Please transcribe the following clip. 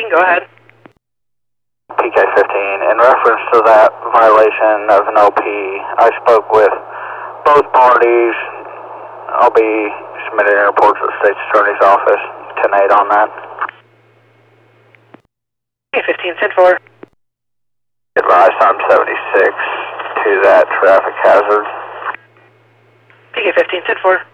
PK15, go ahead. PK15, in reference to that violation of an OP, I spoke with both parties. I'll be submitting a report to the State's Attorney's Office, 10-8 on that. PK15, send for. Advised I'm 76 to that traffic hazard. PK15, send for.